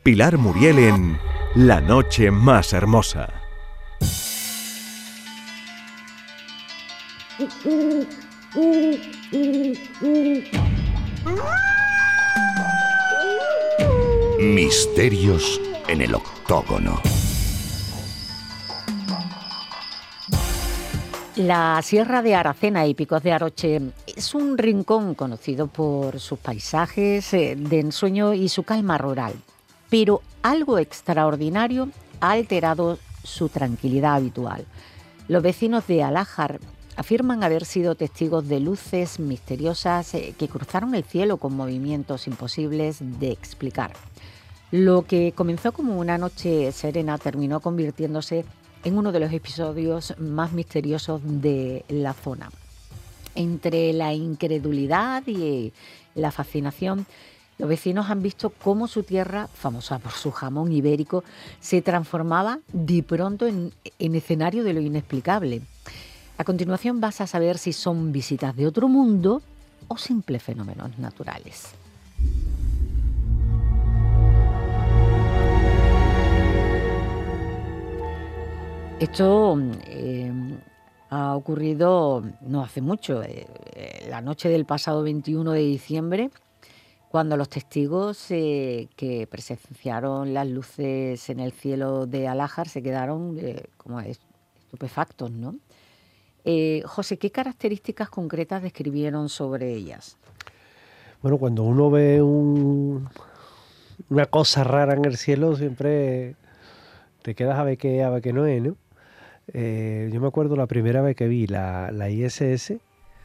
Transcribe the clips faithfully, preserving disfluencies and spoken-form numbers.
Pilar Muriel en La noche más hermosa. Misterios en el octógono. La Sierra de Aracena y Picos de Aroche es un rincón conocido por sus paisajes de ensueño y su calma rural, pero algo extraordinario ha alterado su tranquilidad habitual. Los vecinos de Alájar afirman haber sido testigos de luces misteriosas que cruzaron el cielo con movimientos imposibles de explicar. Lo que comenzó como una noche serena terminó convirtiéndose en uno de los episodios más misteriosos de la zona. Entre la incredulidad y la fascinación, los vecinos han visto cómo su tierra, famosa por su jamón ibérico, se transformaba de pronto en, en escenario de lo inexplicable. A continuación vas a saber si son visitas de otro mundo o simples fenómenos naturales. Esto eh, ha ocurrido no hace mucho, eh, eh, la noche del pasado veintiuno de diciembre, cuando los testigos eh, que presenciaron las luces en el cielo de Alájar se quedaron eh, como estupefactos, ¿no? Eh, José, ¿qué características concretas describieron sobre ellas? Bueno, cuando uno ve un, una cosa rara en el cielo, siempre te quedas a ver qué, a ver qué no es, ¿no? Eh, yo me acuerdo la primera vez que vi la, la I S S,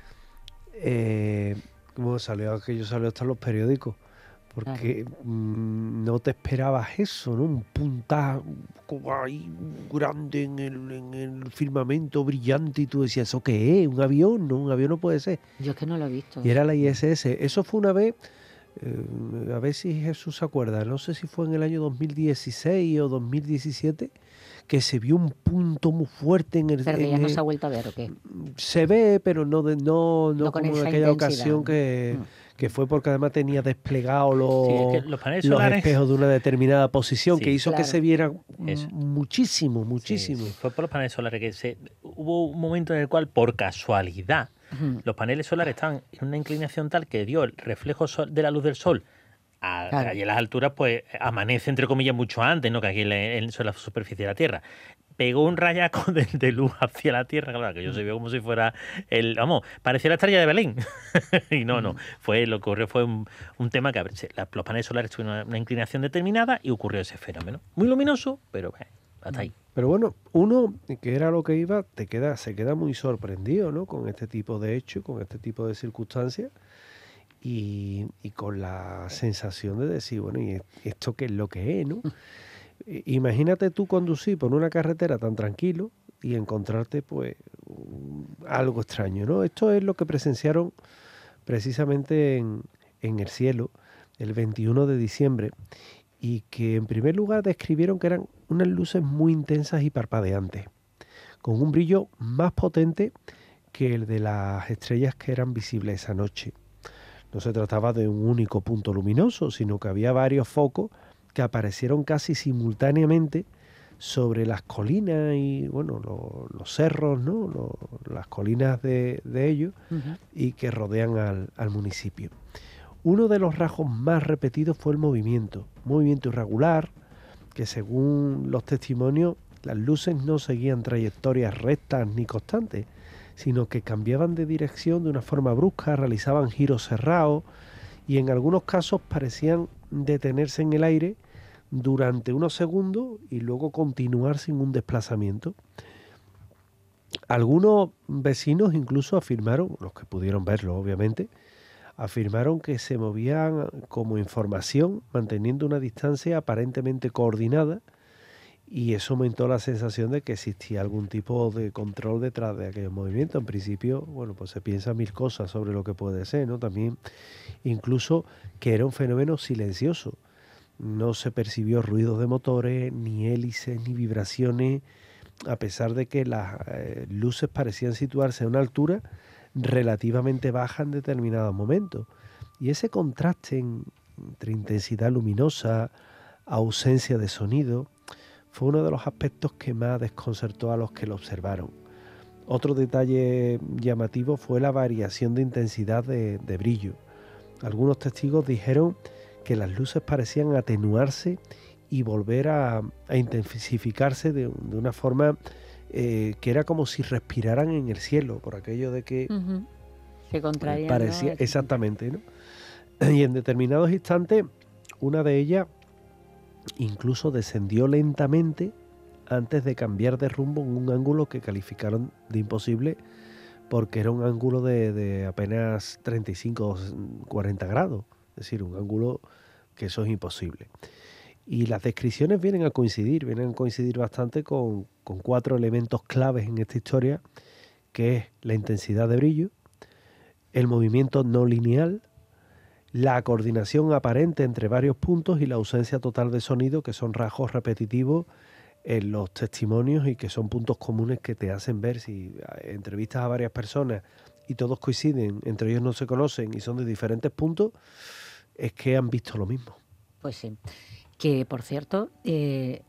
eh, como salió aquello, salió hasta en los periódicos, porque claro. mmm, no te esperabas eso, ¿no? Un puntaje ahí grande en el, en el firmamento brillante y tú decías, ¿eso qué es? ¿Un avión? No, un avión no puede ser. Yo es que no lo he visto. Y era la I S S. Eso fue una vez, eh, a ver si Jesús se acuerda, no sé si fue en el año dos mil dieciséis o dos mil diecisiete, que se vio un punto muy fuerte en el... Pero que en ya no el, se ha vuelto a ver, ¿o qué? Se ve, pero no de, no, no, no como en aquella ocasión que, mm. que fue porque además tenía desplegados los, sí, es que los, paneles los solares, espejos de una determinada posición, sí, que hizo claro. que se viera Eso. muchísimo, muchísimo. Sí, sí. Fue por los paneles solares que se, hubo un momento en el cual, por casualidad, uh-huh. los paneles solares estaban en una inclinación tal que dio el reflejo sol, de la luz del sol. A, claro. Allí en las alturas, pues amanece, entre comillas, mucho antes, ¿no? Que aquí en, en, en la superficie de la Tierra. Pegó un rayaco de, de luz hacia la Tierra, claro, que yo se vio como si fuera el, vamos, parecía la estrella de Belén. Y no, no, fue lo que ocurrió fue un, un tema que la, los paneles solares tuvieron una, una inclinación determinada y ocurrió ese fenómeno. Muy luminoso, pero eh, hasta ahí. Pero bueno, uno, que era lo que iba, te queda, se queda muy sorprendido, ¿no? Con este tipo de hechos, con este tipo de circunstancias. Y, y con la sensación de decir, bueno, ¿y esto qué es lo que es, no? Imagínate tú conducir por una carretera tan tranquilo y encontrarte, pues, algo extraño, ¿no? Esto es lo que presenciaron precisamente en, en el cielo el veintiuno de diciembre y que en primer lugar describieron que eran unas luces muy intensas y parpadeantes, con un brillo más potente que el de las estrellas que eran visibles esa noche. No se trataba de un único punto luminoso, sino que había varios focos que aparecieron casi simultáneamente sobre las colinas y, bueno, lo, los cerros, ¿no? Lo, las colinas de, de ellos, uh-huh. y que rodean al, al municipio. Uno de los rasgos más repetidos fue el movimiento, movimiento irregular, que según los testimonios, las luces no seguían trayectorias rectas ni constantes, sino que cambiaban de dirección de una forma brusca, realizaban giros cerrados y en algunos casos parecían detenerse en el aire durante unos segundos y luego continuar sin un desplazamiento. Algunos vecinos incluso afirmaron, los que pudieron verlo obviamente, afirmaron que se movían como información manteniendo una distancia aparentemente coordinada. Y eso aumentó la sensación de que existía algún tipo de control detrás de aquellos movimientos. En principio, bueno, pues se piensa mil cosas sobre lo que puede ser, ¿no? También, incluso, que era un fenómeno silencioso. No se percibió ruidos de motores, ni hélices, ni vibraciones, a pesar de que las eh, luces parecían situarse a una altura relativamente baja en determinados momentos. Y ese contraste en, entre intensidad luminosa, ausencia de sonido, fue uno de los aspectos que más desconcertó a los que lo observaron. Otro detalle llamativo fue la variación de intensidad de, de brillo. Algunos testigos dijeron que las luces parecían atenuarse y volver a, a intensificarse de, de una forma eh, que era como si respiraran en el cielo, por aquello de que uh-huh. se contraían, parecía, ¿no? exactamente, ¿no? Y en determinados instantes, una de ellas incluso descendió lentamente antes de cambiar de rumbo en un ángulo que calificaron de imposible, porque era un ángulo de, de apenas treinta y cinco o cuarenta grados, es decir, un ángulo que eso es imposible. Y las descripciones vienen a coincidir, vienen a coincidir bastante con, con cuatro elementos claves en esta historia, que es la intensidad de brillo, el movimiento no lineal, la coordinación aparente entre varios puntos y la ausencia total de sonido, que son rasgos repetitivos en los testimonios y que son puntos comunes que te hacen ver, si entrevistas a varias personas y todos coinciden, entre ellos no se conocen y son de diferentes puntos, es que han visto lo mismo. Pues sí. Que, por cierto, eh,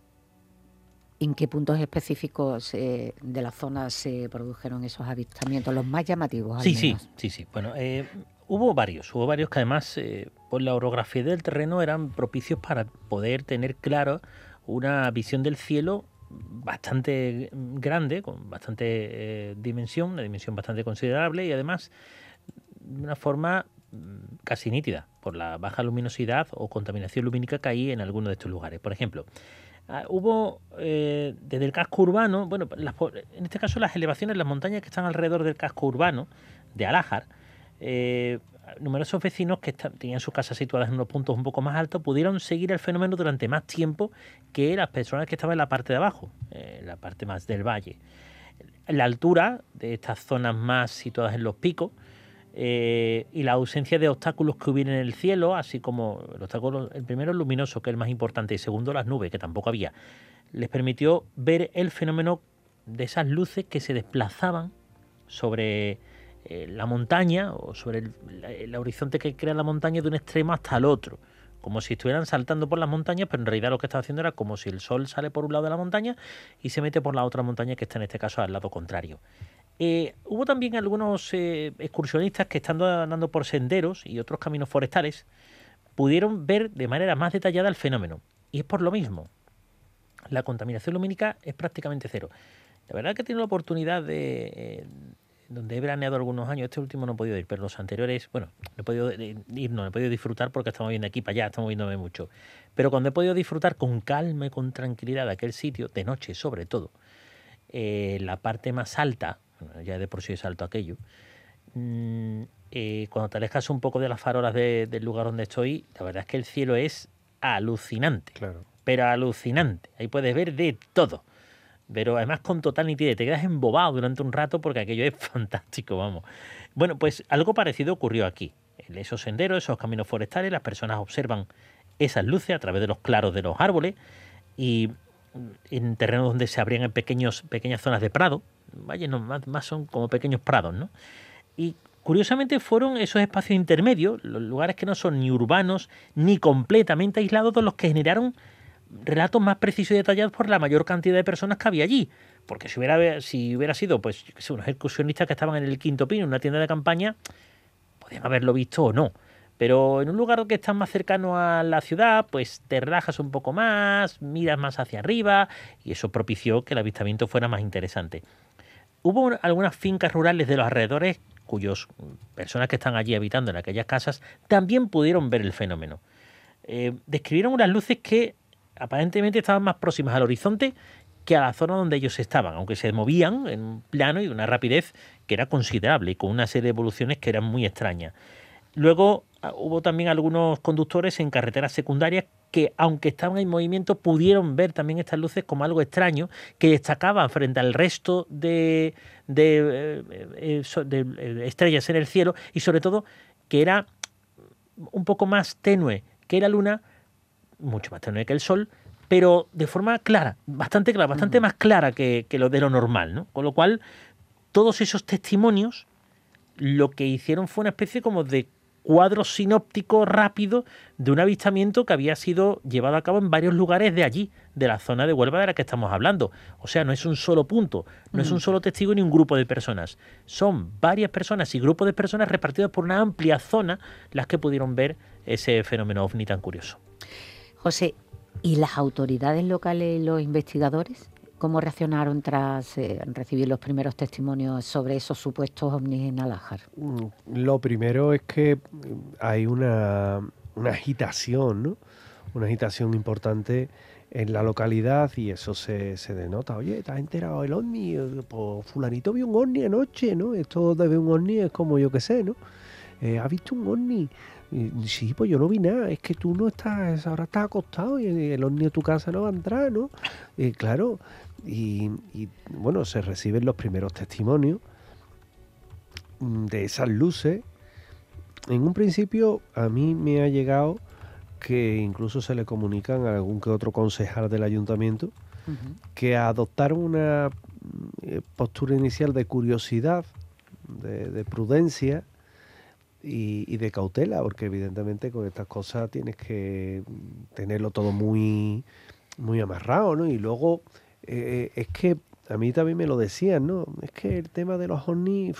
¿en qué puntos específicos eh, de la zona se produjeron esos avistamientos, los más llamativos? Al sí, menos? sí, sí, sí. Bueno, eh, hubo varios, hubo varios que además, eh, por la orografía del terreno, eran propicios para poder tener claro una visión del cielo bastante grande, con bastante eh, dimensión, una dimensión bastante considerable y además de una forma casi nítida por la baja luminosidad o contaminación lumínica que hay en algunos de estos lugares. Por ejemplo, uh, hubo eh, desde el casco urbano, bueno, las, en este caso las elevaciones, las montañas que están alrededor del casco urbano de Alájar, eh, numerosos vecinos que está, tenían sus casas situadas en unos puntos un poco más altos pudieron seguir el fenómeno durante más tiempo que las personas que estaban en la parte de abajo, eh, en la parte más del valle. La altura de estas zonas más situadas en los picos eh, y la ausencia de obstáculos que hubiera en el cielo, así como el obstáculo, el primero el luminoso, que es el más importante, y segundo las nubes, que tampoco había, les permitió ver el fenómeno de esas luces que se desplazaban sobre eh, la montaña o sobre el, el, el horizonte que crea la montaña de un extremo hasta el otro, como si estuvieran saltando por las montañas, pero en realidad lo que estaba haciendo era como si el sol sale por un lado de la montaña y se mete por la otra montaña que está en este caso al lado contrario. Eh, hubo también algunos eh, excursionistas que estando andando por senderos y otros caminos forestales pudieron ver de manera más detallada el fenómeno. Y es por lo mismo. La contaminación lumínica es prácticamente cero. La verdad que he tenido la oportunidad de... Eh, donde he veraneado algunos años, este último no he podido ir, pero los anteriores, bueno, no he podido ir, no, no he podido disfrutar porque estamos viendo aquí para allá, estamos viéndome mucho. Pero cuando he podido disfrutar con calma y con tranquilidad de aquel sitio, de noche sobre todo, eh, la parte más alta, bueno, ya de por sí es alto aquello, mmm, eh, cuando te alejas un poco de las farolas de, del lugar donde estoy, la verdad es que el cielo es alucinante, Claro. pero alucinante. Ahí puedes ver de todo. Pero además con total nitidez, te quedas embobado durante un rato porque aquello es fantástico, vamos. Bueno, pues algo parecido ocurrió aquí. En esos senderos, esos caminos forestales, las personas observan esas luces a través de los claros de los árboles y en terrenos donde se abrían pequeños, pequeñas zonas de prado, vaya, no, más, más son como pequeños prados, ¿no? Y curiosamente fueron esos espacios intermedios, los lugares que no son ni urbanos ni completamente aislados, de los que generaron relatos más precisos y detallados por la mayor cantidad de personas que había allí. Porque si hubiera, si hubiera sido pues yo qué sé, unos excursionistas que estaban en el Quinto Pino, en una tienda de campaña, podían haberlo visto o no. Pero en un lugar que está más cercano a la ciudad, pues te relajas un poco más, miras más hacia arriba y eso propició que el avistamiento fuera más interesante. Hubo algunas fincas rurales de los alrededores cuyas personas que están allí habitando en aquellas casas también pudieron ver el fenómeno. Eh, describieron unas luces que aparentemente estaban más próximas al horizonte que a la zona donde ellos estaban, aunque se movían en un plano y una rapidez que era considerable y con una serie de evoluciones que eran muy extrañas. Luego hubo también algunos conductores en carreteras secundarias que, aunque estaban en movimiento, pudieron ver también estas luces como algo extraño que destacaba frente al resto de, de, de, de, de estrellas en el cielo y sobre todo que era un poco más tenue que la luna, mucho más tenue que el sol, pero de forma clara, bastante clara, bastante uh-huh. más clara que, que lo de lo normal, ¿no? Con lo cual, todos esos testimonios lo que hicieron fue una especie como de cuadro sinóptico rápido de un avistamiento que había sido llevado a cabo en varios lugares de allí, de la zona de Huelva de la que estamos hablando. O sea, no es un solo punto, no mm. es un solo testigo ni un grupo de personas. Son varias personas y grupos de personas repartidos por una amplia zona las que pudieron ver ese fenómeno ovni tan curioso. José, ¿y las autoridades locales y los investigadores cómo reaccionaron tras eh, recibir los primeros testimonios sobre esos supuestos ovnis en Al-Ahar? Lo primero es que hay una, una agitación, ¿no? Una agitación importante en la localidad y eso se, se denota. Oye, ¿te has enterado del ovni? Pues fulanito vio un ovni anoche, ¿no? Esto de ver un ovni es como yo que sé, ¿no? Eh, ¿Has visto un ovni? Y, sí, pues yo no vi nada, es que tú no estás, ahora estás acostado y el ovni de tu casa no va a entrar, ¿no? Eh, claro, y, y bueno, se reciben los primeros testimonios de esas luces. En un principio a mí me ha llegado que incluso se le comunican a algún que otro concejal del ayuntamiento uh-huh. que adoptaron una eh, postura inicial de curiosidad, de, de prudencia, Y, y de cautela, porque evidentemente con estas cosas tienes que tenerlo todo muy, muy amarrado, ¿no? Y luego eh, es que a mí también me lo decían, ¿no? Es que el tema de los ovnis,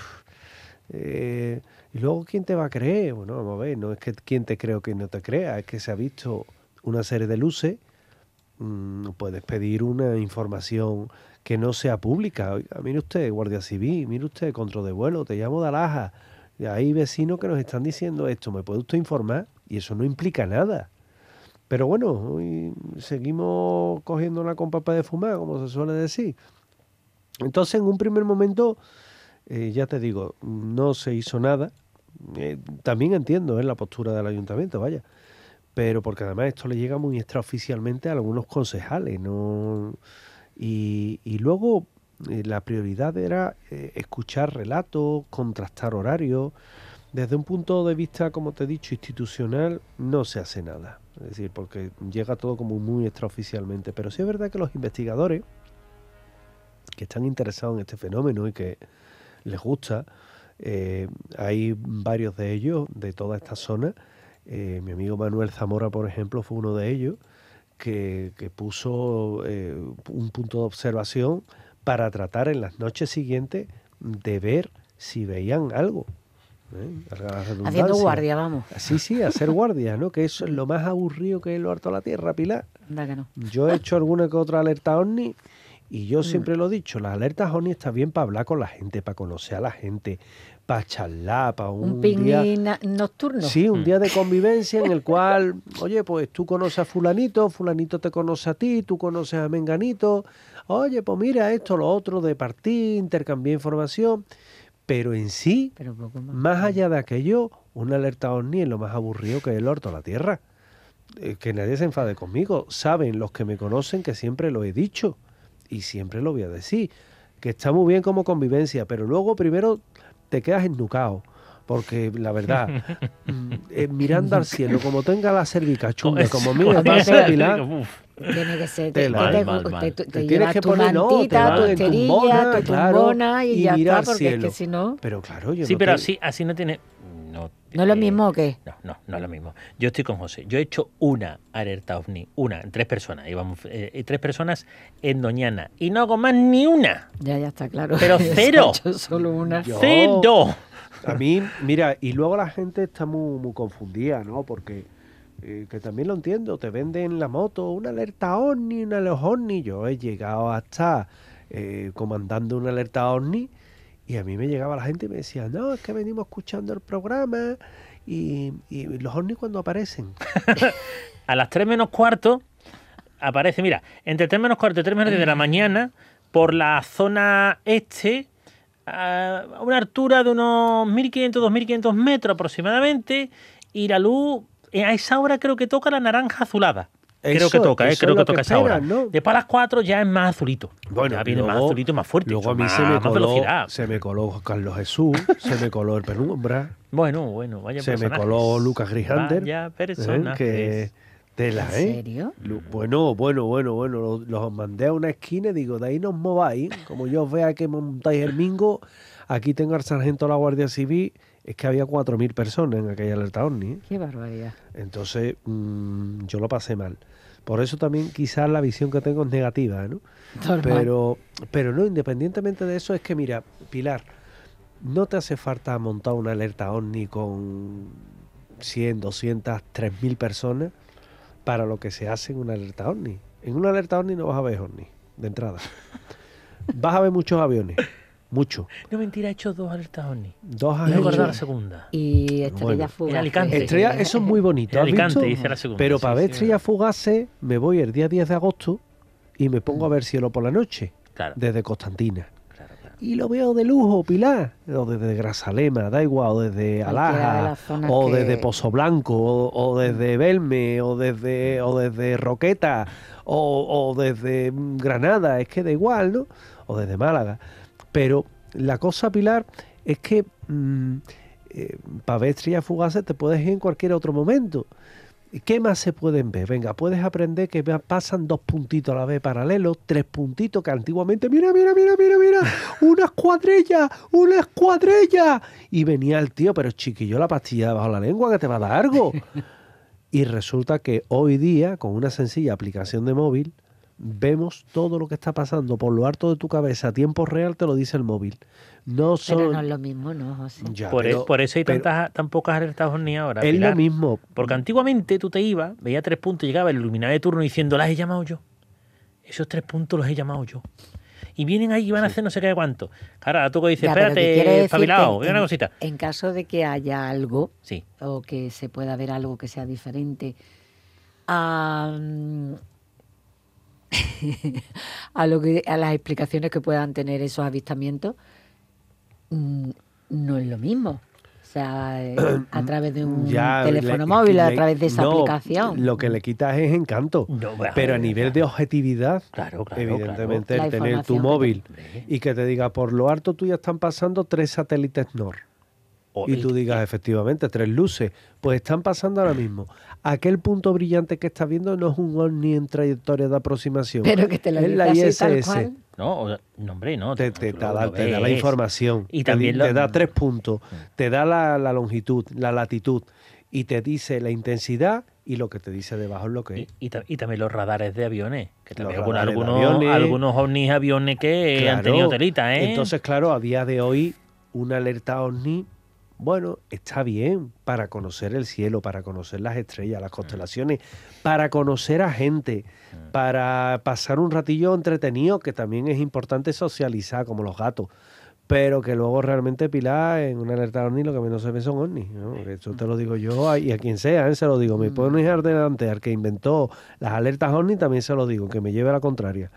eh, y luego ¿quién te va a creer? Bueno, vamos a ver, no es que quién te cree o quién no te crea, es que se ha visto una serie de luces, mmm, puedes pedir una información que no sea pública. Oiga, mire usted, Guardia Civil, mire usted, control de vuelo, te llamo de Alaja. Hay vecinos que nos están diciendo esto, ¿me puede usted informar? Y eso no implica nada. Pero bueno, hoy seguimos cogiéndola con papel de fumar, como se suele decir. Entonces, en un primer momento, eh, ya te digo, no se hizo nada. Eh, también entiendo eh, la postura del ayuntamiento, vaya. Pero porque además esto le llega muy extraoficialmente a algunos concejales, ¿no? Y, y luego... la prioridad era eh, escuchar relatos, contrastar horarios. Desde un punto de vista, como te he dicho, institucional, no se hace nada. Es decir, porque llega todo como muy extraoficialmente. Pero sí es verdad que los investigadores que están interesados en este fenómeno y que les gusta, eh, hay varios de ellos de toda esta zona. Eh, mi amigo Manuel Zamora, por ejemplo, fue uno de ellos que, que puso eh, un punto de observación para tratar en las noches siguientes de ver si veían algo. ¿eh? Haciendo guardia, vamos. Sí, sí, hacer guardia, ¿no? Que eso es lo más aburrido que es lo harto de la tierra, Pilar. Da que no. Yo he hecho alguna que otra alerta ovni y yo siempre mm. lo he dicho, las alertas ovni están bien para hablar con la gente, para conocer a la gente, para charlar, para un, un picnic día... nocturno. Sí, un día de convivencia en el cual, oye, pues tú conoces a fulanito, fulanito te conoce a ti, tú conoces a menganito, oye, pues mira esto, lo otro, de partir, intercambiar información, pero en sí, pero poco más. más allá de aquello, una alerta ovni es lo más aburrido que es el orto a la tierra. Eh, que nadie se enfade conmigo, saben los que me conocen que siempre lo he dicho y siempre lo voy a decir, que está muy bien como convivencia, pero luego primero te quedas ennucado. Porque la verdad, eh, mirando al cielo, como tenga la cervica chunga, como mira, pasa Pilar, tiene que ser, te, te, mal, te, mal, te, mal. te, te, te tienes que tu poner mantita, no, tu te esterilla, tu tumbona claro, y, y ya mira está, porque cielo. es que si no... Pero claro, yo Sí, no pero te... así, así no tiene... No, ¿No es lo mismo o qué? No, no, no es lo mismo. Yo estoy con José. Yo he hecho una alerta ovni, una, tres personas. Íbamos, eh, tres personas en Doñana. Y no hago más ni una. Ya, ya está claro. Pero cero. Solo una. Yo, ¡Cero! A mí, mira, y luego la gente está muy, muy confundida, ¿no? Porque, eh, que también lo entiendo, te venden la moto, una alerta ovni, una alerta ovni. Yo he llegado hasta eh, comandando una alerta ovni. Y a mí me llegaba la gente y me decía, no, es que venimos escuchando el programa y, y los ovnis cuando aparecen. A las tres menos cuarto aparece, mira, entre tres menos cuarto y tres menos diez de la mañana, por la zona este, a una altura de unos mil quinientos, dos mil quinientos metros aproximadamente, y la luz, a esa hora creo que toca la naranja azulada. Creo eso, que toca, ¿eh? Creo que toca que esa hora. esperan, ¿no? Después a las cuatro ya es más azulito. Bueno, ya viene luego, más azulito y más fuerte. Luego a mí más, se, me coló, se me coló Carlos Jesús, se me coló el Penumbra. Bueno, bueno, vaya Se personajes. me coló Lucas Grijander. Vaya personajes. ¿eh? Que tela, ¿eh? ¿En serio? Bueno, bueno, bueno, bueno. Los, los mandé a una esquina y digo, de ahí no os mováis. Como yo os vea que montáis el mingo, aquí tengo al sargento de la Guardia Civil es que había cuatro mil personas en aquella alerta OVNI. ¿eh? Qué barbaridad. Entonces, mmm, yo lo pasé mal. Por eso también quizás la visión que tengo es negativa, ¿no? Normal. Pero, pero no, independientemente de eso, es que mira, Pilar, no te hace falta montar una alerta OVNI con cien, doscientas, tres mil personas para lo que se hace en una alerta OVNI. En una alerta OVNI no vas a ver OVNI, de entrada. Vas a ver muchos aviones, muchos. No, mentira, he hecho dos alertas OVNI. Dos No has me acuerdo hecho. la segunda. Y estrellas Bueno, fugaces. en Alicante. Estrella, eso es muy bonito. En ¿has Alicante, visto? hice la segunda. Pero sí, para ver sí, estrellas fugaces me voy el día diez de agosto y me pongo a ver cielo por la noche, Claro, desde Constantina. claro, claro. Y lo veo de lujo, Pilar. O desde Grazalema, da igual, o desde Cualquiera de Alaja, las zonas o que- desde Pozo Blanco, o, o desde Belme, o desde, o desde Roqueta, o, o desde mm, Granada, es que da igual, ¿no? O desde Málaga. Pero la cosa, Pilar, es que mm, eh, para ver estrellas fugaces te puedes ir en cualquier otro momento. ¿Qué más se pueden ver? Venga, puedes aprender que va- pasan dos puntitos a la vez paralelos, tres puntitos que antiguamente, mira, mira, mira, mira, mira, una escuadrilla, una escuadrilla. Y venía el tío, pero chiquillo, la pastilla bajo la lengua que te va a dar algo. Y resulta que hoy día, con una sencilla aplicación de móvil, vemos todo lo que está pasando por lo alto de tu cabeza a tiempo real, te lo dice el móvil. No son... Pero no es lo mismo, ¿no, José? Ya, Por, pero- e- por eso hay pero tantas, tan pocas alertas OVNI ahora. es Pilar. lo mismo. Porque antiguamente tú te ibas, veías tres puntos, llegaba el iluminado de turno diciendo, las he llamado yo. Esos tres puntos los he llamado yo. Y vienen ahí y van a hacer no sé qué cuánto. Claro, ahora tú que dices, Ya, pero que quiere espérate, decir espabilado, que mira una en- cosita. En caso de que haya algo, Sí, o que se pueda ver algo que sea diferente a, a, lo que, a las explicaciones que puedan tener esos avistamientos, mm, no es lo mismo. O sea, eh, a través de un Ya, teléfono le- móvil, a le- través de esa no, aplicación. Lo que le quitas es encanto. No, bueno, pero a eh, nivel de objetividad, claro, claro. evidentemente, claro. el La tener tu información que móvil Hombre. y que te diga, por lo alto tú ya están pasando tres satélites N O R. O- Y tú digas, efectivamente, tres luces. Pues están pasando ahora mismo. Aquel punto brillante que estás viendo no es un ovni en trayectoria de aproximación. Pero que te lo es dice la así, I S tal S. cual. No, o- no, hombre, no. Te, tú te, lo- te da, lo te da la ves. información. Y te, también di- lo- te da tres puntos. Te da la, la longitud, la latitud. Y te dice la intensidad y lo que te dice debajo es lo que Y, es. y ta- y también los radares de aviones. Que Los también algunos, radares de algunos, aviones. algunos ovnis aviones que han Claro. tenido telita, ¿eh? Entonces, claro, a día de hoy, una alerta OVNI, bueno, está bien para conocer el cielo, para conocer las estrellas, las constelaciones, para conocer a gente, para pasar un ratillo entretenido, que también es importante socializar, como los gatos. Pero que luego realmente, Pilar, en una alerta OVNI lo que menos se ve son ovnis, ¿no? Que eso te lo digo yo a- y a quien sea, ¿eh? Se lo digo. Me puedo ir delante al que inventó las alertas OVNI, también se lo digo, que me lleve a la contraria.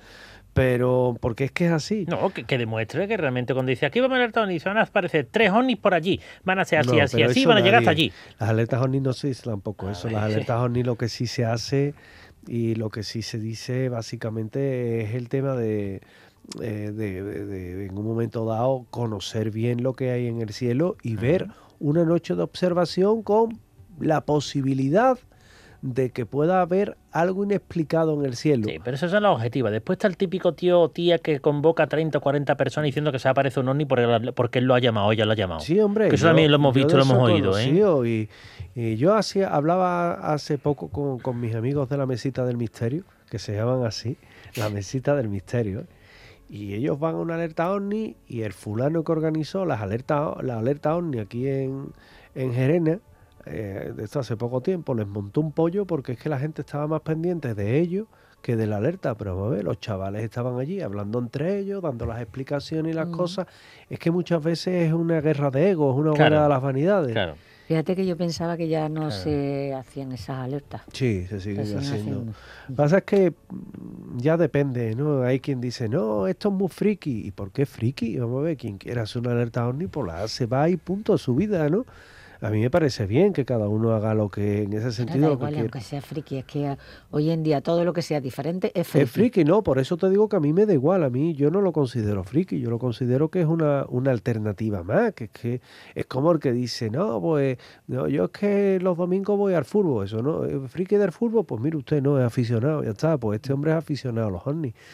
Pero, porque es que es así. No, que, que demuestre que realmente cuando dice aquí vamos a alertar ovnis, van a aparecer tres ovnis por allí, van a ser así, No, así, pero así, eso van a llegar hasta nadie. allí. Las alertas OVNI no se dice tampoco eso. Las Ah, sí. alertas OVNI lo que sí se hace y lo que sí se dice básicamente es el tema de, eh, de, de- de, en un momento dado, conocer bien lo que hay en el cielo y ver una noche de observación con la posibilidad de que pueda haber algo inexplicado en el cielo. Sí, pero esas son las objetivas. Después está el típico tío o tía que convoca a treinta o cuarenta personas diciendo que se aparece un ovni porque, porque él lo ha llamado, ella lo ha llamado. Sí, hombre. Que eso yo- también lo hemos yo visto, de lo hemos eso he oído, ¿eh? conocido, Y, y yo hacía, hablaba hace poco con, con mis amigos de la Mesita del Misterio, que se llaman así, la Mesita del Misterio. ¿eh? Y ellos van a una alerta OVNI y el fulano que organizó las alertas, la alerta OVNI aquí en, en Gerena, eh, de esto hace poco tiempo, les montó un pollo porque es que la gente estaba más pendiente de ellos que de la alerta. Pero vamos a ver, los chavales estaban allí hablando entre ellos, dando las explicaciones y las Mm. cosas. Es que muchas veces es una guerra de egos, una Claro. guerra de las vanidades. Claro. Fíjate que yo pensaba que ya no Claro. se hacían esas alertas. Sí, se sigue Se siguen haciendo. haciendo. Lo que pasa es que mm, ya depende, ¿no? Hay quien dice, no, esto es muy friki. ¿Y por qué friki? Vamos a ver, quien quiera hacer una alerta OVNI, pues la hace, va y punto, su vida, ¿no? A mí me parece bien que cada uno haga lo que, en ese Pero sentido, da lo que igual, quiera. aunque sea friki, es que hoy en día todo lo que sea diferente es friki. Es friki, no, por eso te digo que a mí me da igual, a mí yo no lo considero friki, yo lo considero que es una, una alternativa más, que es que es como el que dice, no, pues no, yo es que los domingos voy al fútbol, eso no, ¿es friki del fútbol? Pues mire usted, no, es aficionado, ya está, pues este hombre es aficionado a los ovnis.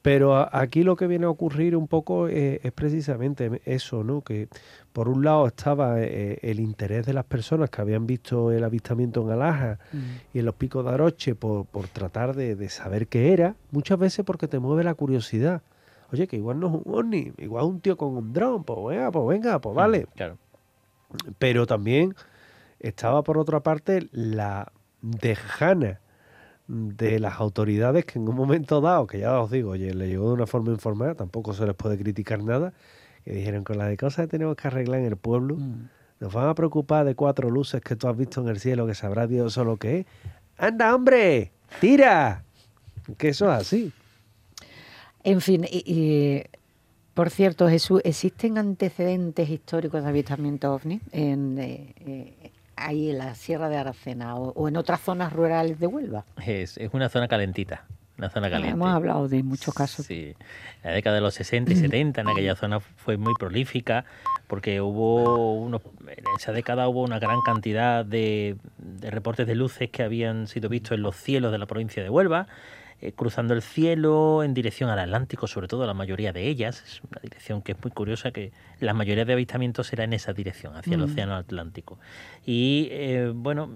Pero a, aquí lo que viene a ocurrir un poco es, es precisamente eso, ¿no? Que por un lado estaba eh, el interés de las personas que habían visto el avistamiento en Alaja mm. y en los Picos de Aroche por, por tratar de, de saber qué era, muchas veces porque te mueve la curiosidad. Oye, que igual no es un ovni, igual es un tío con un dron, pues venga, pues venga, pues vale. Mm, claro. Pero también estaba por otra parte la dejana de las autoridades que en un momento dado, que ya os digo, oye, le llegó de una forma informada, tampoco se les puede criticar nada, que dijeron con la de cosas que tenemos que arreglar en el pueblo, mm. nos van a preocupar de cuatro luces que tú has visto en el cielo, que sabrá Dios solo qué es. ¡Anda, hombre! ¡Tira! Que eso es así. En fin, y, y, por cierto, Jesús, ¿existen antecedentes históricos de avistamiento ovni en... Eh, eh, ahí en la Sierra de Aracena o, o en otras zonas rurales de Huelva? Es, es una zona calentita, una zona caliente. Hemos hablado de muchos casos. Sí, en la década de los sesenta y setenta en aquella zona fue muy prolífica porque hubo unos, en esa década hubo una gran cantidad de, de reportes de luces que habían sido vistos en los cielos de la provincia de Huelva, eh, cruzando el cielo en dirección al Atlántico, sobre todo la mayoría de ellas. Es una dirección que es muy curiosa, que la mayoría de avistamientos era en esa dirección, hacia el mm. océano Atlántico. Y eh, bueno,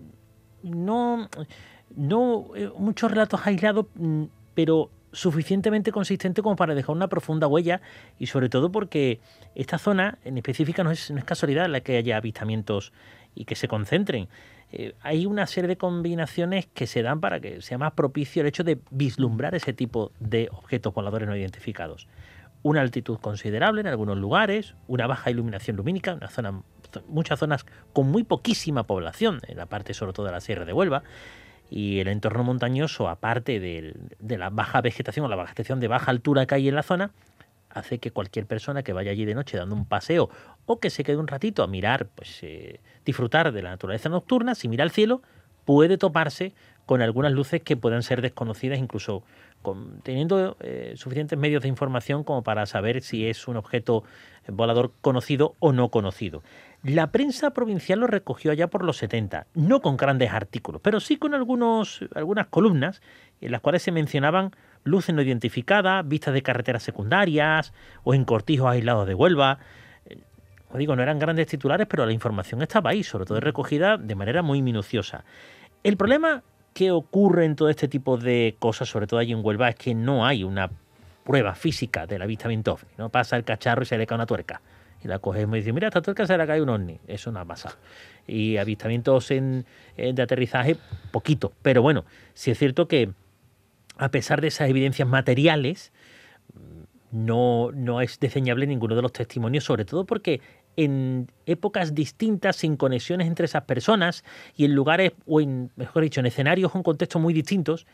no, no eh, muchos relatos aislados, pero suficientemente consistente como para dejar una profunda huella, y sobre todo porque esta zona en específica no es, no es casualidad la que haya avistamientos y que se concentren. Eh, hay una serie de combinaciones que se dan para que sea más propicio el hecho de vislumbrar ese tipo de objetos voladores no identificados. Una altitud considerable en algunos lugares, una baja iluminación lumínica, una zona, muchas zonas con muy poquísima población, en la parte sobre todo de la Sierra de Huelva, y el entorno montañoso, aparte de, de la baja vegetación o la vegetación de baja altura que hay en la zona, hace que cualquier persona que vaya allí de noche dando un paseo o que se quede un ratito a mirar, pues eh, disfrutar de la naturaleza nocturna, si mira al cielo, puede toparse con algunas luces que puedan ser desconocidas, incluso con, teniendo eh, suficientes medios de información como para saber si es un objeto volador conocido o no conocido. La prensa provincial lo recogió allá por los setenta, no con grandes artículos, pero sí con algunos, algunas columnas en las cuales se mencionaban luces no identificadas, vistas de carreteras secundarias o en cortijos aislados de Huelva. Como digo, no eran grandes titulares, pero la información estaba ahí, sobre todo recogida de manera muy minuciosa. El problema que ocurre en todo este tipo de cosas, sobre todo allí en Huelva, es que no hay una prueba física del avistamiento ovni. No pasa el cacharro y se le cae una tuerca. Y la cogemos y dice, mira, esta tuerca se le cae un ovni. Eso no ha pasado. Y avistamientos en, en, de aterrizaje, poquito. Pero bueno, sí es cierto que a pesar de esas evidencias materiales, no, no es desdeñable ninguno de los testimonios, sobre todo porque en épocas distintas, sin conexiones entre esas personas y en lugares, o en, mejor dicho, en escenarios o en contextos muy distintos,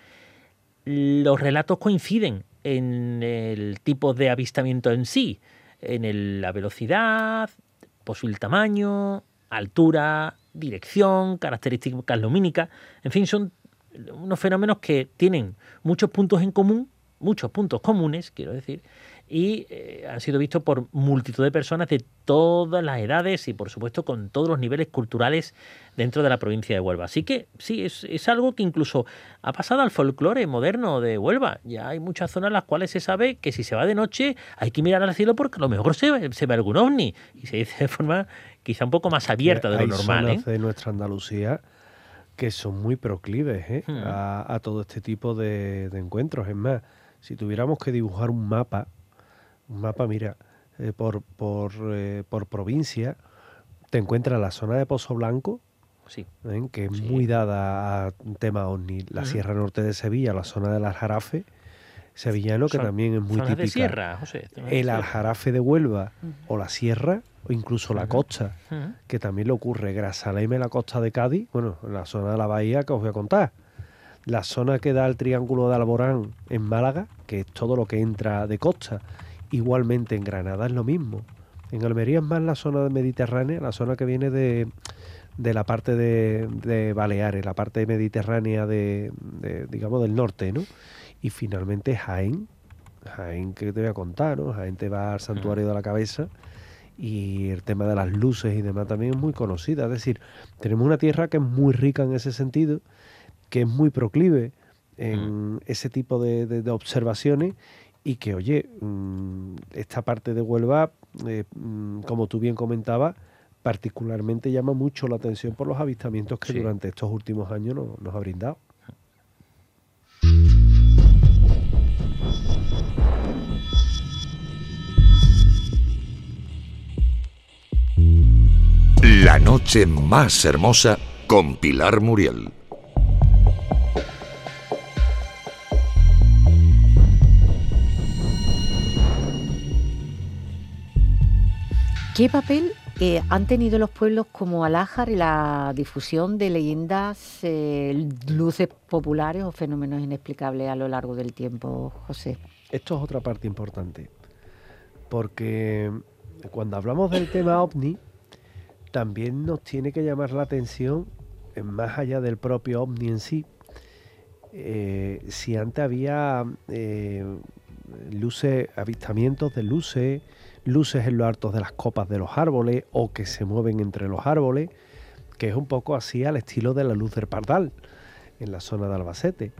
los relatos coinciden en el tipo de avistamiento en sí, en el, la velocidad, posible tamaño, altura, dirección, características lumínicas, en fin, son unos fenómenos que tienen muchos puntos en común, muchos puntos comunes, quiero decir, y eh, han sido vistos por multitud de personas de todas las edades y, por supuesto, con todos los niveles culturales dentro de la provincia de Huelva. Así que sí, es, es algo que incluso ha pasado al folclore moderno de Huelva. Ya hay muchas zonas en las cuales se sabe que si se va de noche hay que mirar al cielo porque a lo mejor se ve, se ve algún ovni. Y se dice de forma quizá un poco más abierta de lo normal. Hay zonas ¿eh? de nuestra Andalucía que son muy proclives ¿eh? hmm. a, a todo este tipo de, de encuentros. Es más, si tuviéramos que dibujar un mapa, un mapa, mira, eh, por, por, eh, por provincia, te encuentras la zona de Pozo Blanco, sí. ¿eh? que es sí. muy dada a tema ovni, la uh-huh. Sierra Norte de Sevilla, la zona del Aljarafe sevillano, que Son, también es muy típica. De sierra, José, el Aljarafe de Huelva, uh-huh. o la Sierra, o incluso uh-huh. la costa, uh-huh. que también le ocurre, Grazalema, la costa de Cádiz, bueno, en la zona de la bahía que os voy a contar. La zona que da el Triángulo de Alborán en Málaga, que es todo lo que entra de costa. Igualmente en Granada es lo mismo. En Almería es más la zona mediterránea, la zona que viene de, de la parte de, de Baleares, la parte mediterránea de, de, digamos, del norte, ¿no? Y finalmente Jaén, Jaén que te voy a contar, ¿no? Jaén te va al Santuario de la Cabeza y el tema de las luces y demás también es muy conocida. Es decir, tenemos una tierra que es muy rica en ese sentido, que es muy proclive en mm. ese tipo de, de, de observaciones y que, oye, esta parte de Huelva, eh, como tú bien comentabas, particularmente llama mucho la atención por los avistamientos que sí. durante estos últimos años nos, nos ha brindado. La noche más hermosa con Pilar Muriel. ¿Qué papel eh, han tenido los pueblos como Alájar en la difusión de leyendas, eh, luces populares o fenómenos inexplicables a lo largo del tiempo, José? Esto es otra parte importante, porque cuando hablamos del tema ovni, también nos tiene que llamar la atención, más allá del propio ovni en sí, eh, si antes había eh, luces, avistamientos de luces, luces en los altos de las copas de los árboles o que se mueven entre los árboles, que es un poco así al estilo de la luz del Pardal en la zona de Albacete.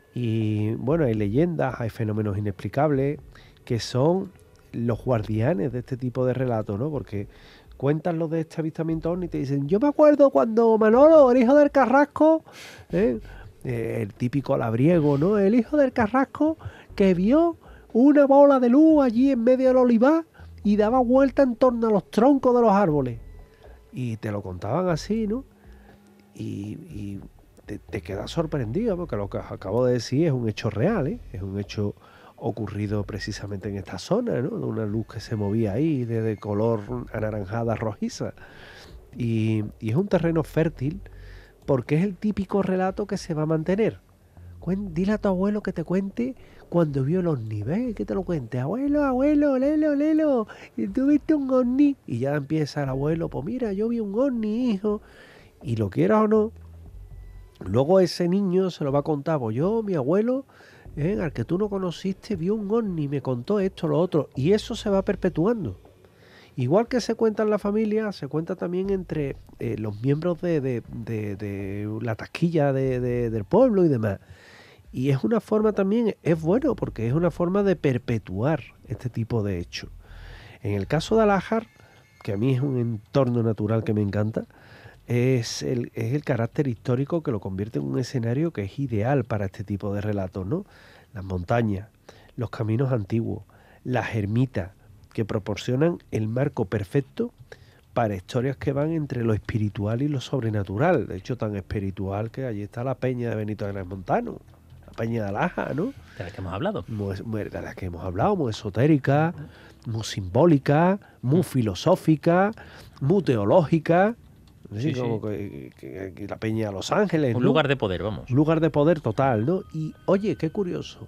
Y bueno, hay leyendas, hay fenómenos inexplicables que son los guardianes de este tipo de relatos, ¿no? Porque cuentan los de este avistamiento ovni y te dicen, yo me acuerdo cuando Manolo, el hijo del Carrasco, ¿eh? Eh, el típico labriego, ¿no? El hijo del Carrasco que vio una bola de luz allí en medio del olivar y daba vuelta en torno a los troncos de los árboles. Y te lo contaban así, ¿no? Y, y te, te quedas sorprendido, porque lo que os acabo de decir es un hecho real, ¿eh? Es un hecho ocurrido precisamente en esta zona, ¿no? De una luz que se movía ahí, de, de color anaranjada, rojiza. Y, y es un terreno fértil, porque es el típico relato que se va a mantener. Cuen, dile a tu abuelo que te cuente cuando vio el ovni, ¿ves? Que te lo cuente, abuelo, abuelo, lelo, lelo, y tú viste un ovni, y ya empieza el abuelo, pues mira, yo vi un ovni, hijo, y lo quieras o no, luego ese niño se lo va a contar, pues yo, mi abuelo, eh, al que tú no conociste, vio un ovni, me contó esto, lo otro, y eso se va perpetuando. Igual que se cuenta en la familia, se cuenta también entre eh, los miembros de, de, de, de la tasquilla de, de, del pueblo y demás. Y es una forma también, es bueno, porque es una forma de perpetuar este tipo de hechos. En el caso de Alájar, que a mí es un entorno natural que me encanta, es el, es el carácter histórico que lo convierte en un escenario que es ideal para este tipo de relatos, ¿no? Las montañas, los caminos antiguos, las ermitas, que proporcionan el marco perfecto para historias que van entre lo espiritual y lo sobrenatural. De hecho, tan espiritual que allí está la peña de Benito Aguilar Montano, la peña de Alaja, ¿no? De la que hemos hablado. Muy, muy, de la que hemos hablado, muy esotérica, muy simbólica, muy filosófica, muy teológica. Sí, sí, como sí. Que, que, que la peña de Los Ángeles, un ¿no? lugar de poder, vamos. Un lugar de poder total, ¿no? Y, oye, qué curioso.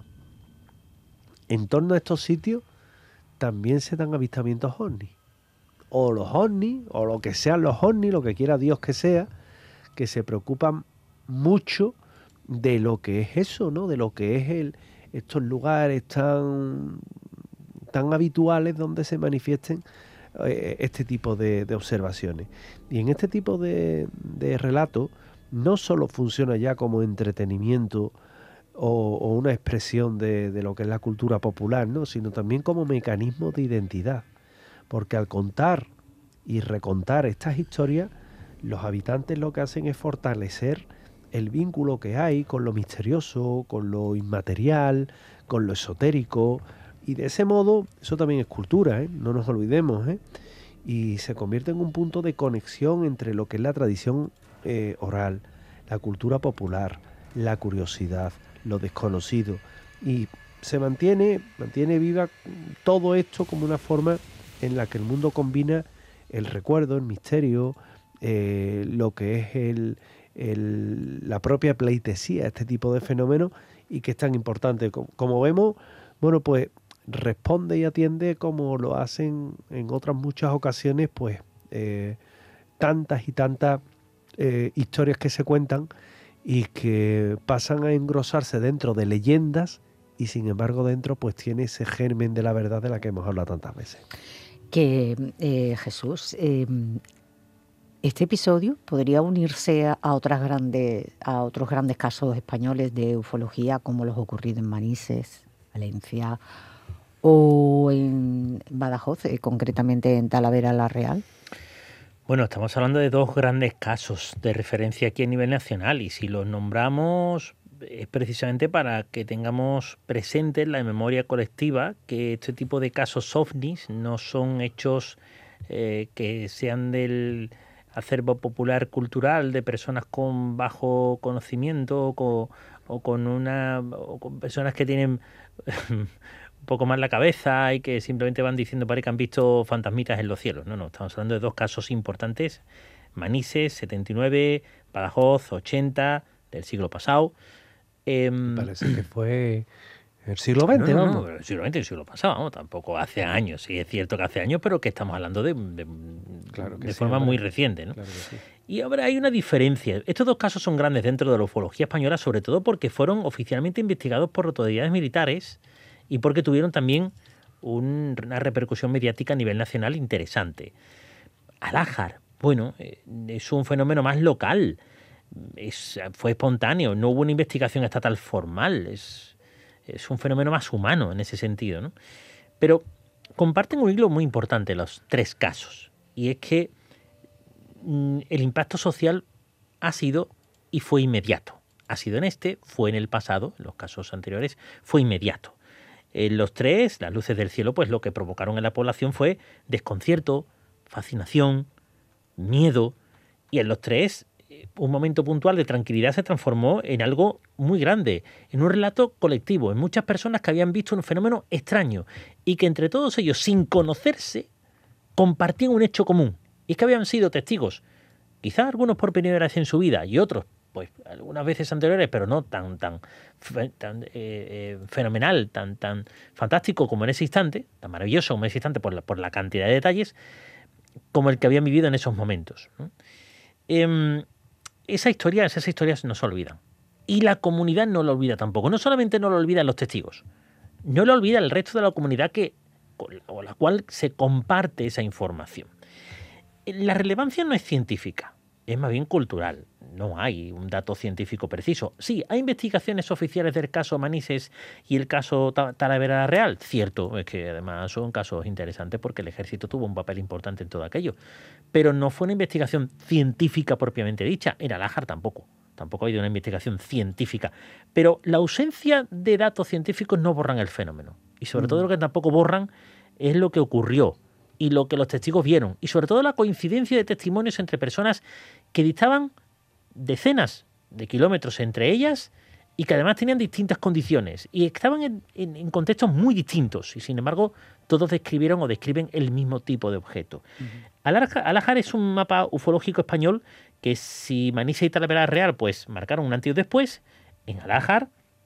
En torno a estos sitios también se dan avistamientos ovnis. O los ovnis, o lo que sean los ovnis, lo que quiera Dios que sea, que se preocupan mucho de lo que es eso, ¿no? De lo que es el, estos lugares tan, tan habituales donde se manifiesten eh, este tipo de, de observaciones. Y en este tipo de, de relatos no solo funciona ya como entretenimiento O, o una expresión de, de lo que es la cultura popular, ¿no? Sino también como mecanismo de identidad, porque al contar y recontar estas historias, los habitantes lo que hacen es fortalecer el vínculo que hay con lo misterioso, con lo inmaterial, con lo esotérico, y de ese modo, eso también es cultura, ¿eh? No nos olvidemos, ¿eh? Y se convierte en un punto de conexión entre lo que es la tradición eh, oral, la cultura popular, la curiosidad, lo desconocido, y se mantiene, mantiene viva todo esto como una forma en la que el mundo combina el recuerdo, el misterio, eh, lo que es el, el, la propia pleitesía, este tipo de fenómenos, y que es tan importante. Como, como vemos, bueno, pues responde y atiende como lo hacen en otras muchas ocasiones, pues eh, tantas y tantas eh, historias que se cuentan y que pasan a engrosarse dentro de leyendas, y sin embargo dentro pues tiene ese germen de la verdad de la que hemos hablado tantas veces. Que eh, Jesús, eh, este episodio podría unirse a, a otras grandes, a otros grandes casos españoles de ufología, como los ocurridos en Manises, Valencia o en Badajoz, eh, concretamente en Talavera la Real? Bueno, estamos hablando de dos grandes casos de referencia aquí a nivel nacional, y si los nombramos es precisamente para que tengamos presente en la memoria colectiva que este tipo de casos ovnis no son hechos eh, que sean del acervo popular cultural de personas con bajo conocimiento o con, o con una o con personas que tienen un poco más la cabeza y que simplemente van diciendo para que han visto fantasmitas en los cielos. No, no, estamos hablando de dos casos importantes: Manises, setenta y nueve, Badajoz, ochenta, del siglo pasado. Eh, Parece que fue el siglo veinte, no, no, vamos. no, el siglo veinte, el siglo pasado, vamos, tampoco hace años. Sí, es cierto que hace años, pero que estamos hablando de, de, Claro que de sí, forma hombre. muy reciente, ¿no? Claro que sí. Y ahora hay una diferencia. Estos dos casos son grandes dentro de la ufología española, sobre todo porque fueron oficialmente investigados por autoridades militares y porque tuvieron también un, una repercusión mediática a nivel nacional interesante. Al-Ájar, bueno, eh, es un fenómeno más local. Es, fue espontáneo, no hubo una investigación estatal formal, es, es un fenómeno más humano en ese sentido, ¿no? Pero comparten un hilo muy importante los tres casos, y es que mm, el impacto social ha sido y fue inmediato. Ha sido en este, fue en el pasado, en los casos anteriores, fue inmediato. En los tres, las luces del cielo, pues lo que provocaron en la población fue desconcierto, fascinación, miedo, y en los tres un momento puntual de tranquilidad se transformó en algo muy grande, en un relato colectivo, en muchas personas que habían visto un fenómeno extraño y que entre todos ellos, sin conocerse, compartían un hecho común. Y es que habían sido testigos, quizás algunos por primera vez en su vida y otros, pues algunas veces anteriores, pero no tan, tan, tan eh, eh, fenomenal, tan, tan fantástico como en ese instante, tan maravilloso como en ese instante por la, por la cantidad de detalles, como el que habían vivido en esos momentos, ¿no? Eh, Esa historia, esas historias no se olvidan. Y la comunidad no lo olvida tampoco. No solamente no lo olvidan los testigos, no lo olvida el resto de la comunidad que, con la cual se comparte esa información. La relevancia no es científica, es más bien cultural. No hay un dato científico preciso. Sí, hay investigaciones oficiales del caso Manises y el caso Talavera Real. Cierto, es que además son casos interesantes porque el ejército tuvo un papel importante en todo aquello. Pero no fue una investigación científica propiamente dicha. En Al-Ájar tampoco. Tampoco ha habido una investigación científica. Pero la ausencia de datos científicos no borran el fenómeno. Y sobre mm. todo lo que tampoco borran es lo que ocurrió y lo que los testigos vieron. Y sobre todo la coincidencia de testimonios entre personas que distaban decenas de kilómetros entre ellas y que además tenían distintas condiciones y estaban en, en, en contextos muy distintos y sin embargo todos describieron o describen el mismo tipo de objeto. Uh-huh. Al-Ájar es un mapa ufológico español que si Manises y Talavera Real pues marcaron un antes y después, en Al-Ájar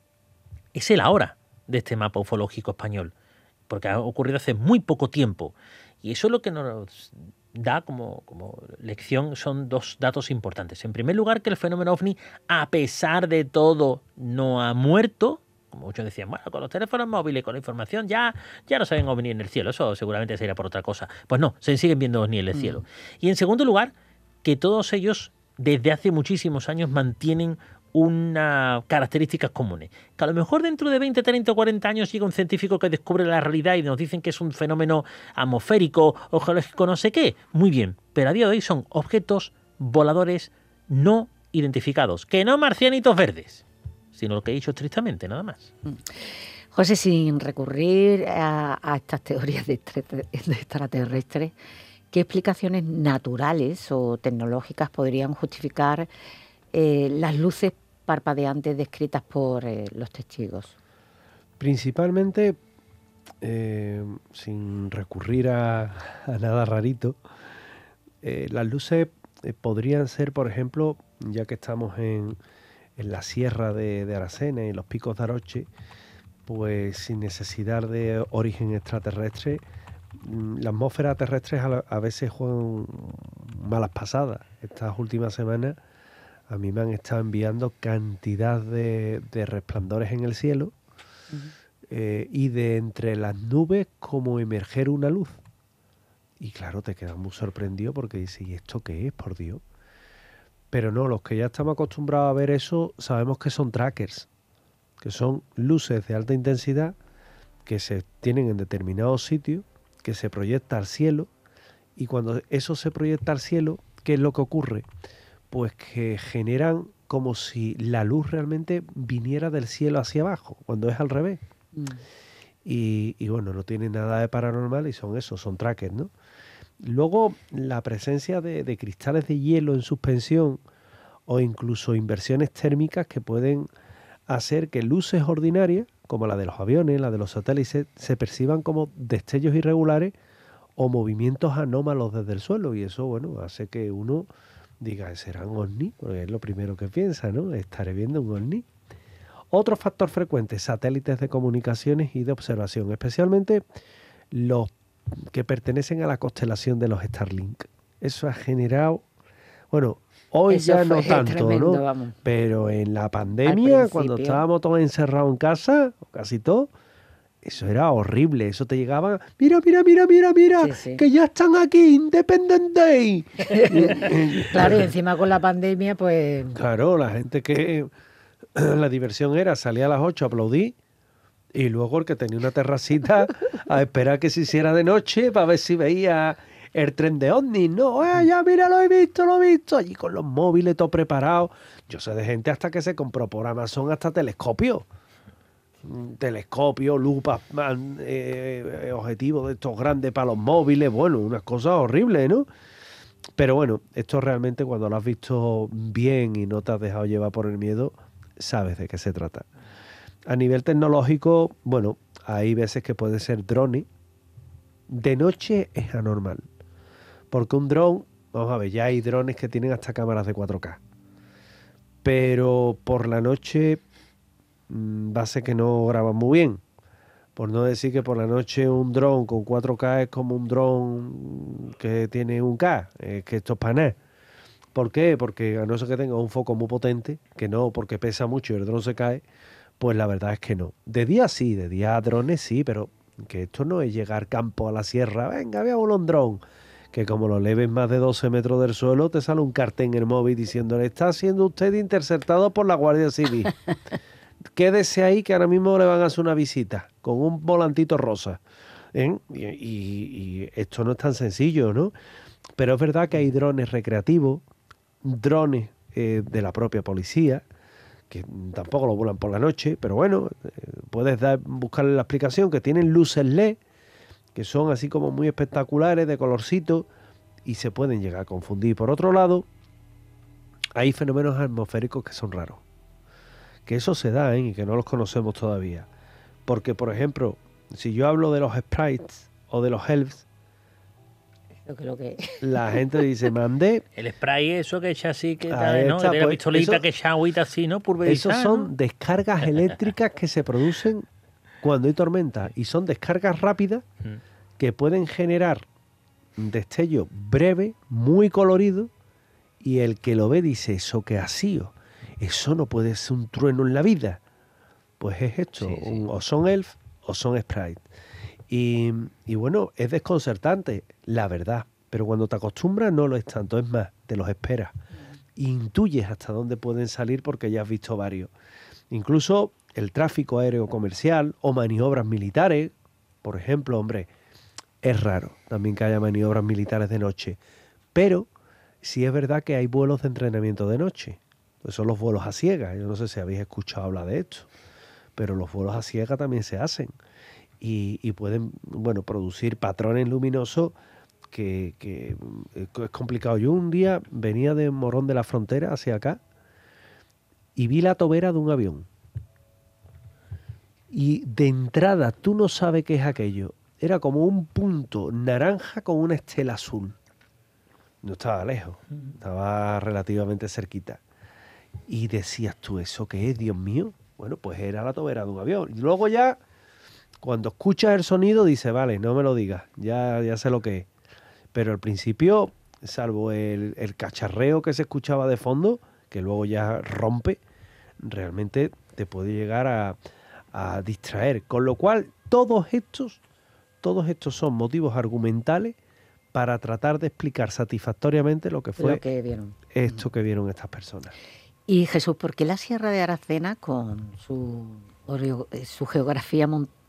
es el ahora de este mapa ufológico español, porque ha ocurrido hace muy poco tiempo. Y eso es lo que nos da como, como lección, son dos datos importantes. En primer lugar, que el fenómeno ovni, a pesar de todo, no ha muerto. Como muchos decían, bueno, con los teléfonos móviles, con la información, ya, ya no se ven ovni en el cielo. Eso seguramente se irá por otra cosa. Pues no, se siguen viendo ovni en el cielo. Mm. Y en segundo lugar, que todos ellos, desde hace muchísimos años, mantienen unas características comunes. Que a lo mejor dentro de veinte, treinta o cuarenta años llega un científico que descubre la realidad y nos dicen que es un fenómeno atmosférico o geológico, no sé qué. Muy bien, pero a día de hoy son objetos voladores no identificados, que no marcianitos verdes, sino lo que he dicho estrictamente, nada más. José, sin recurrir a, a estas teorías de, extra, de extraterrestres, ¿qué explicaciones naturales o tecnológicas podrían justificar eh, las luces parpadeantes descritas por eh, los testigos? Principalmente, eh, sin recurrir a, a nada rarito, eh, las luces eh, podrían ser, por ejemplo, ya que estamos en, en la sierra de, de Aracena y en los picos de Aroche, pues sin necesidad de origen extraterrestre, la atmósfera terrestre a, a veces juegan malas pasadas. Estas últimas semanas a mí me han estado enviando cantidad de, de resplandores en el cielo, uh-huh. eh, y de entre las nubes como emerger una luz. Y claro, te quedas muy sorprendido porque dices, ¿y esto qué es, por Dios? Pero no, los que ya estamos acostumbrados a ver eso, sabemos que son trackers, que son luces de alta intensidad que se tienen en determinados sitios, que se proyecta al cielo, y cuando eso se proyecta al cielo, ¿qué es lo que ocurre? Pues que generan como si la luz realmente viniera del cielo hacia abajo, cuando es al revés. Mm. Y, y bueno, no tiene nada de paranormal y son eso, son trackers, ¿no? Luego, la presencia de, de cristales de hielo en suspensión o incluso inversiones térmicas que pueden hacer que luces ordinarias, como la de los aviones, la de los satélites, se perciban como destellos irregulares o movimientos anómalos desde el suelo. Y eso, bueno, hace que uno diga, ¿serán ovnis? Porque es lo primero que piensa, ¿no? Estaré viendo un ovni. Otro factor frecuente, satélites de comunicaciones y de observación, especialmente los que pertenecen a la constelación de los Starlink. Eso ha generado, bueno, hoy Eso ya no fue tanto, tremendo, ¿no? vamos. Pero en la pandemia, cuando estábamos todos encerrados en casa, casi todos, eso era horrible. Eso te llegaba, mira, mira, mira, mira, mira, sí, sí. que ya están aquí, Independence Day. Claro, y encima con la pandemia, pues... Claro, la gente que... La diversión era salir a las ocho a aplaudir y luego el que tenía una terracita a esperar que se hiciera de noche para ver si veía el tren de ovnis. No, eh, ya mira, lo he visto, lo he visto. Allí con los móviles todo preparado. Yo sé de gente hasta que se compró por Amazon hasta telescopio. Telescopio, lupas, eh, objetivos de estos grandes para los móviles. Bueno, unas cosas horribles, ¿no? Pero bueno, esto realmente cuando lo has visto bien y no te has dejado llevar por el miedo, sabes de qué se trata. A nivel tecnológico, bueno, hay veces que puede ser drones. De noche es anormal. Porque un dron, vamos a ver, ya hay drones que tienen hasta cámaras de cuatro K. Pero por la noche mmm, va a ser que no graban muy bien. Por no decir que por la noche un dron con cuatro K es como un dron que tiene un K. Es que esto es para nada. ¿Por qué? Porque a no ser que tenga un foco muy potente, que no, porque pesa mucho y el dron se cae, pues la verdad es que no. De día sí, de día drones sí, pero que esto no es llegar campo a la sierra, venga, veamos un dron, que como lo leves más de doce metros del suelo, te sale un cartel en el móvil diciéndole, está siendo usted interceptado por la Guardia Civil. Quédese ahí que ahora mismo le van a hacer una visita, con un volantito rosa. ¿Eh? Y, y, y esto no es tan sencillo, ¿no? Pero es verdad que hay drones recreativos, drones eh, de la propia policía, que tampoco lo vuelan por la noche, pero bueno, eh, puedes dar, buscarle la explicación, que tienen luces L E D, que son así como muy espectaculares, de colorcito, y se pueden llegar a confundir. Por otro lado, hay fenómenos atmosféricos que son raros, que eso se da, ¿eh? Y que no los conocemos todavía. Porque, por ejemplo, si yo hablo de los sprites o de los elves, Creo que... la gente dice, mandé... El spray eso que echa así, que está, ¿no? Pues, la pistolita eso, que echa agüita así, ¿no? Pulverizar, esos son ¿no? descargas eléctricas que se producen cuando hay tormenta. Y son descargas rápidas que pueden generar un destello breve, muy colorido, y el que lo ve dice, ¿eso qué ha sido? Eso no puede ser un trueno en la vida. Pues es esto, sí, sí. Un, o son elf o son sprite. Y, y bueno, es desconcertante, la verdad, pero cuando te acostumbras no lo es tanto, es más, te los esperas. Intuyes hasta dónde pueden salir porque ya has visto varios. Incluso el tráfico aéreo comercial o maniobras militares, por ejemplo, hombre, es raro también que haya maniobras militares de noche, pero sí es verdad que hay vuelos de entrenamiento de noche. Pues son los vuelos a ciegas, yo no sé si habéis escuchado hablar de esto, pero los vuelos a ciegas también se hacen. Y, y pueden, bueno, producir patrones luminosos que, que es complicado. Yo un día venía de Morón de la Frontera hacia acá y vi la tobera de un avión. Y de entrada tú no sabes qué es aquello. Era como un punto naranja con una estela azul. No estaba lejos, estaba relativamente cerquita. Y decías tú, ¿eso qué es, Dios mío? Bueno, pues era la tobera de un avión. Y luego ya... Cuando escuchas el sonido, dices, vale, no me lo digas, ya, ya sé lo que es. Pero al principio, salvo el, el cacharreo que se escuchaba de fondo, que luego ya rompe, realmente te puede llegar a, a distraer. Con lo cual, todos estos, todos estos son motivos argumentales para tratar de explicar satisfactoriamente lo que fue lo que vieron. Esto que vieron estas personas. Y Jesús, ¿por qué la Sierra de Aracena, con su, su geografía montañosa,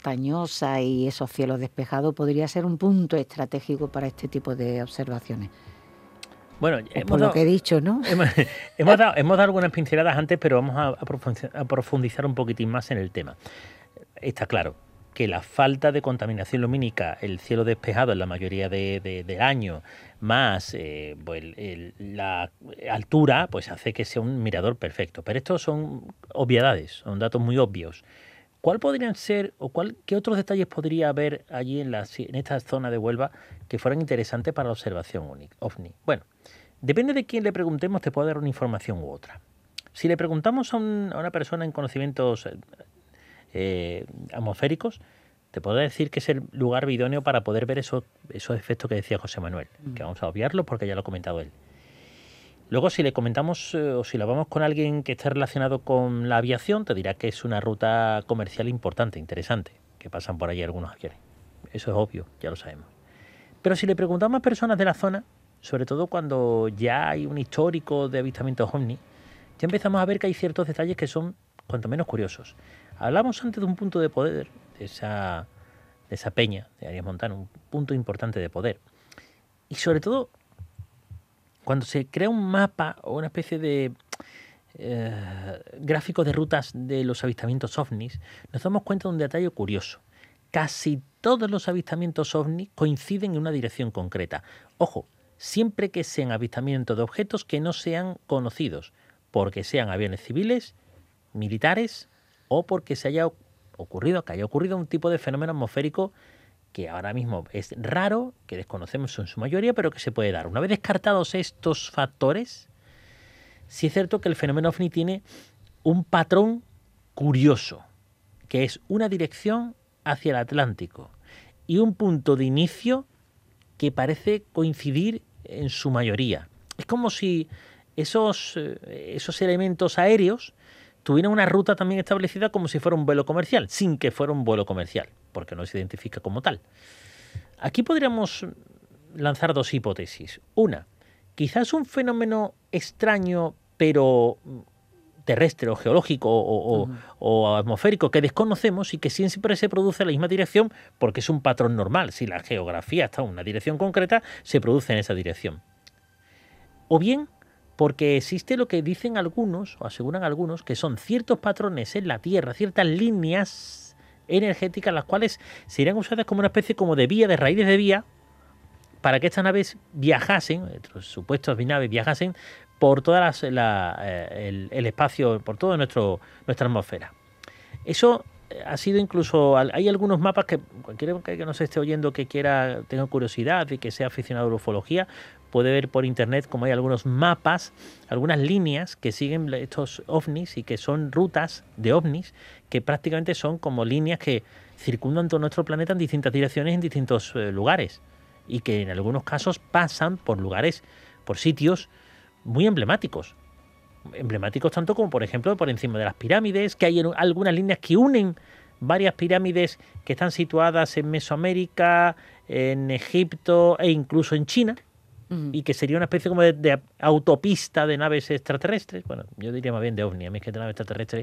montañosa y esos cielos despejados podría ser un punto estratégico para este tipo de observaciones. Bueno, hemos por dado, lo que he dicho, ¿no? Hemos, hemos, dado, hemos dado algunas pinceladas antes, pero vamos a, a profundizar un poquitín más en el tema. Está claro que la falta de contaminación lumínica, el cielo despejado en la mayoría de, de, del año, más eh, pues el, el, la altura, pues hace que sea un mirador perfecto. Pero estos son obviedades, son datos muy obvios. ¿Cuál podrían ser o cuál, qué otros detalles podría haber allí en, la, en esta zona de Huelva que fueran interesantes para la observación ovni? Bueno, depende de quién le preguntemos, te puedo dar una información u otra. Si le preguntamos a, un, a una persona en conocimientos eh, atmosféricos, te puedo decir que es el lugar idóneo para poder ver esos, esos efectos que decía José Manuel, mm. que vamos a obviarlos porque ya lo ha comentado él. Luego, si le comentamos eh, o si lo vamos con alguien que esté relacionado con la aviación, te dirá que es una ruta comercial importante, interesante, que pasan por allí algunos aviones. Eso es obvio, ya lo sabemos. Pero si le preguntamos a personas de la zona, sobre todo cuando ya hay un histórico de avistamientos ovni, ya empezamos a ver que hay ciertos detalles que son cuanto menos curiosos. Hablamos antes de un punto de poder, de esa, de esa peña de Arias Montano, un punto importante de poder. Y sobre todo, cuando se crea un mapa o una especie de eh, gráfico de rutas de los avistamientos ovnis, nos damos cuenta de un detalle curioso. Casi todos los avistamientos ovni coinciden en una dirección concreta. Ojo, siempre que sean avistamientos de objetos que no sean conocidos, porque sean aviones civiles, militares o porque se haya ocurrido, que haya ocurrido un tipo de fenómeno atmosférico que ahora mismo es raro, que desconocemos en su mayoría, pero que se puede dar. Una vez descartados estos factores, sí es cierto que el fenómeno ovni tiene un patrón curioso, que es una dirección hacia el Atlántico y un punto de inicio que parece coincidir en su mayoría. Es como si esos, esos elementos aéreos tuvieran una ruta también establecida como si fuera un vuelo comercial, sin que fuera un vuelo comercial, porque no se identifica como tal. Aquí podríamos lanzar dos hipótesis. Una, quizás un fenómeno extraño, pero terrestre o geológico o, uh-huh. o, o atmosférico que desconocemos y que siempre se produce en la misma dirección porque es un patrón normal. Si la geografía está en una dirección concreta, se produce en esa dirección. O bien, porque existe lo que dicen algunos, o aseguran algunos, que son ciertos patrones en la Tierra, ciertas líneas energéticas, las cuales serían usadas como una especie como de vía, de raíces de vía, para que estas naves viajasen, los supuestos naves viajasen por toda las, la, el, el espacio, por toda nuestro, nuestra atmósfera. Eso ha sido incluso, hay algunos mapas que cualquiera que nos esté oyendo que quiera, tenga curiosidad y que sea aficionado a la ufología, puede ver por internet como hay algunos mapas, algunas líneas que siguen estos ovnis y que son rutas de ovnis que prácticamente son como líneas que circundan todo nuestro planeta en distintas direcciones, en distintos eh, lugares y que en algunos casos pasan por lugares, por sitios muy emblemáticos. Emblemáticos tanto como, por ejemplo, por encima de las pirámides, que hay algunas líneas que unen varias pirámides que están situadas en Mesoamérica, en Egipto e incluso en China, uh-huh. y que sería una especie como de, de autopista de naves extraterrestres. Bueno, yo diría más bien de ovni, a mí es que de naves extraterrestres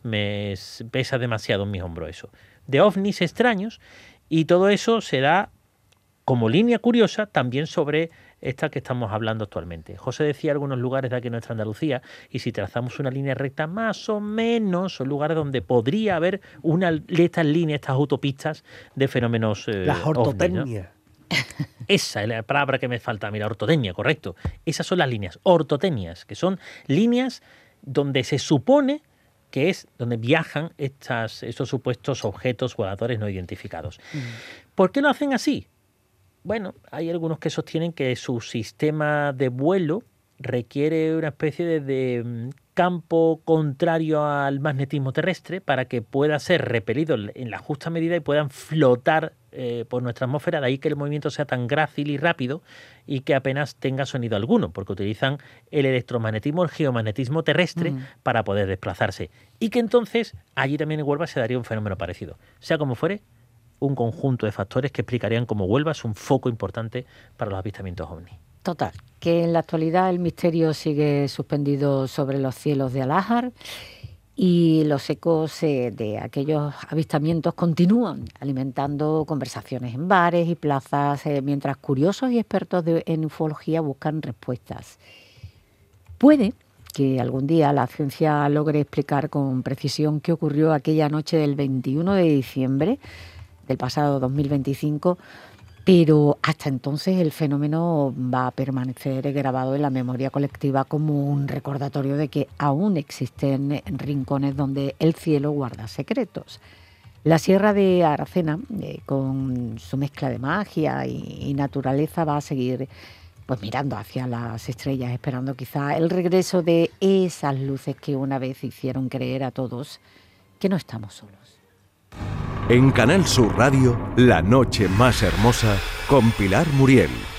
me pesa demasiado en mis hombros eso. De ovnis extraños, y todo eso se da como línea curiosa también sobre esta que estamos hablando actualmente. José decía algunos lugares de aquí en nuestra Andalucía, y si trazamos una línea recta, más o menos son lugares donde podría haber una de estas líneas, estas autopistas de fenómenos eh, La ortotecnia. ovni, ¿no? Esa es la palabra que me falta, mira, ortotecnia, correcto. Esas son las líneas, ortotecnias, que son líneas donde se supone que es donde viajan estas, estos supuestos objetos voladores no identificados. Mm. ¿Por qué lo hacen así? Bueno, hay algunos que sostienen que su sistema de vuelo requiere una especie de, de campo contrario al magnetismo terrestre para que pueda ser repelido en la justa medida y puedan flotar eh, por nuestra atmósfera, de ahí que el movimiento sea tan grácil y rápido y que apenas tenga sonido alguno, porque utilizan el electromagnetismo, el geomagnetismo terrestre mm. para poder desplazarse. Y que entonces allí también en Huelva se daría un fenómeno parecido. Sea como fuere, un conjunto de factores que explicarían cómo Huelva es un foco importante para los avistamientos ovni. Total, que en la actualidad el misterio sigue suspendido sobre los cielos de Alájar Y los ecos eh, de aquellos avistamientos continúan alimentando conversaciones en bares y plazas, eh, mientras curiosos y expertos de, en ufología buscan respuestas. Puede que algún día la ciencia logre explicar con precisión qué ocurrió aquella noche del veintiuno de diciembre del pasado dos mil veinticinco, pero hasta entonces el fenómeno va a permanecer grabado en la memoria colectiva como un recordatorio de que aún existen rincones donde el cielo guarda secretos. La Sierra de Aracena, eh, con su mezcla de magia y, y naturaleza, va a seguir pues mirando hacia las estrellas, esperando quizá el regreso de esas luces que una vez hicieron creer a todos que no estamos solos. En Canal Sur Radio, La Noche Más Hermosa, con Pilar Muriel.